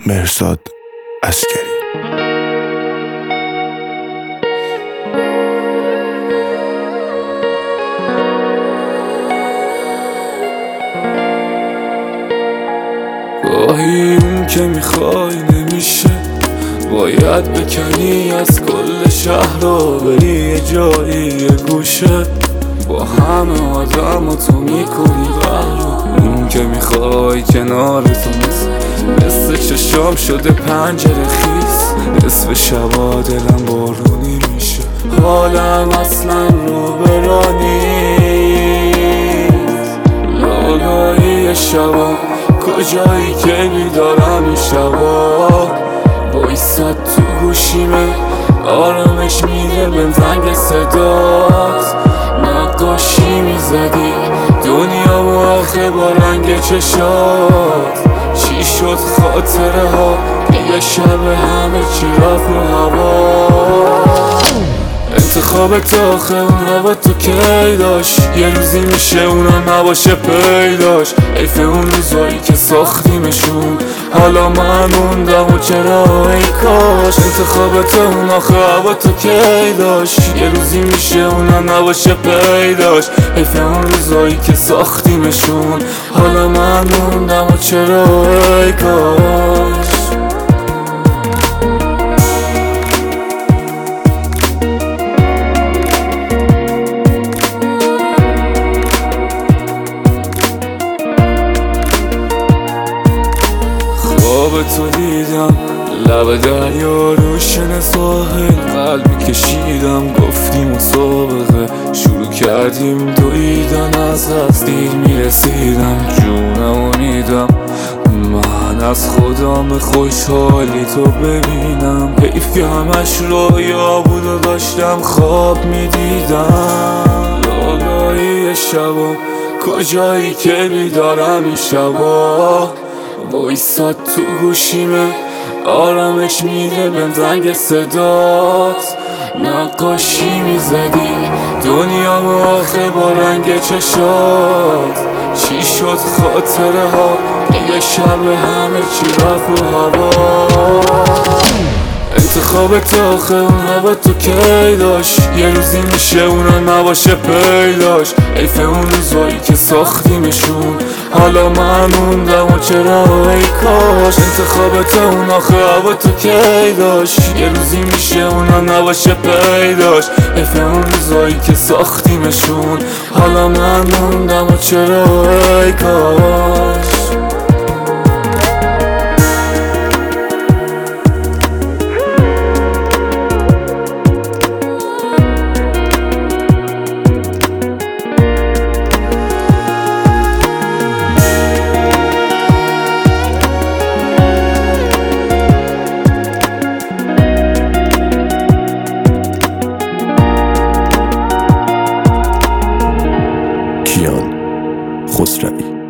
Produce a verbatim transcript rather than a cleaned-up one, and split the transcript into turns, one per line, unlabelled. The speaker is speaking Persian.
مهرزاد عسکری.
گاهی اون که میخوای نمیشه، باید بکنی از کل شهر رو بری یه جایی یه گوشه، با همه آدم و تو میکنی قهر. اون که میخوای کنار تو مثل مثل چشام شده پنجره خیس، نصف شبا دلم بارونی میشه، حالم اصلا رو برانی لالایی شبا. کجایی که بیدارم این شبا، بایستد تو گوشیمه آرامش میده بهم زنگ صدات. نقاشی میزدی دنیا و آخه با رنگ چشات، چی شد خاطره ها یه شب همه چی رفت رو هوا. انتخابت آخه اون هوا تو کی داشت، یه روزی میشه اونا نباشه پیداش. حیف اون روزایی که ساختیمشون، حالا من موندم و چرا ای کاش. انتخابت اون آخه هوا تو کی داشت، یه روزی میشه اونا نباشه پیداش. حیف اون روزایی که ساختیمشون، حالا من موندم و چرا ای کاش. خواب تو دیدم لب دریا روشن ساحل، قلبی کشیدم گفتیم مسابقه شروع کردیم دویدن، از از دیر میرسیدم جونم و میدم. من از خودم خوشحالی تو ببینم، حیف که همش رویا بود و داشتم خواب میدیدم. لالایی شبا کجایی که بیدارم این شبا، بایستاد تو گوشیمه آرامش میده بهم زنگ صدات. نقاشی میزدی دنیا و آخه با رنگ چشات، چی شد خاطره ها یه شب همه چی رفت رو هوا. انتخابت آخه اون هوا تو کی داشت، یه روزی میشه اونا نباشه پیداش. حیف اون روزایی که ساختیمشون، حالا من موندم و چرا ای کاش. انتخابت اون آخه هوا تو کی داشت، یه روزی میشه اونا نباشه پیداش. حیف اون روزایی که ساختیمشون، حالا من موندم و چرا ای کاش.
کیان خسروی.